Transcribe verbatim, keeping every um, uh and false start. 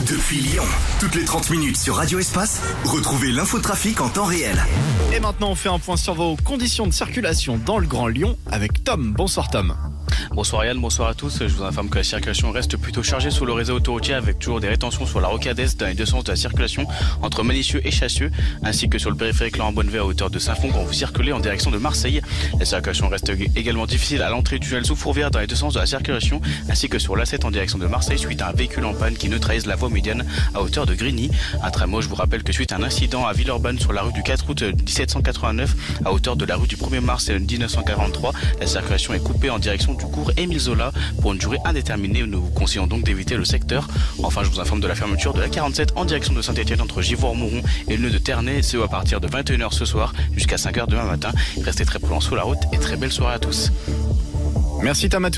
Depuis Lyon, toutes les trente minutes sur Radio Espace, retrouvez l'infotrafic en temps réel. Et maintenant, on fait un point sur vos conditions de circulation dans le Grand Lyon avec Tom. Bonsoir Tom. Bonsoir Yann, bonsoir à tous. Je vous informe que la circulation reste plutôt chargée sur le réseau autoroutier avec toujours des rétentions sur la rocade est dans les deux sens de la circulation entre Malicieux et Chassieux, ainsi que sur le périphérique Laurent-Bonnevet à hauteur de Saint-Fond quand vous circulez en direction de Marseille. La circulation reste également difficile à l'entrée du tunnel sous Fourvière dans les deux sens de la circulation, ainsi que sur l'A sept en direction de Marseille suite à un véhicule en panne qui neutralise la voie médiane à hauteur de Grigny. Un tramway, je vous rappelle que suite à un incident à Villeurbanne sur la rue du quatre août dix-sept cent quatre-vingt-neuf à hauteur de la rue du premier mars dix-neuf cent quarante-trois, la circulation est coupée en direction du cours Émile Zola pour une durée indéterminée. Nous vous conseillons donc d'éviter le secteur. Enfin, je vous informe de la fermeture de la quarante-sept en direction de Saint-Etienne entre Givors-Mouron et le nœud de Ternay, ce à partir de vingt et une heures ce soir jusqu'à cinq heures demain matin. Restez très prudents sur la route et très belle soirée à tous. Merci Tom.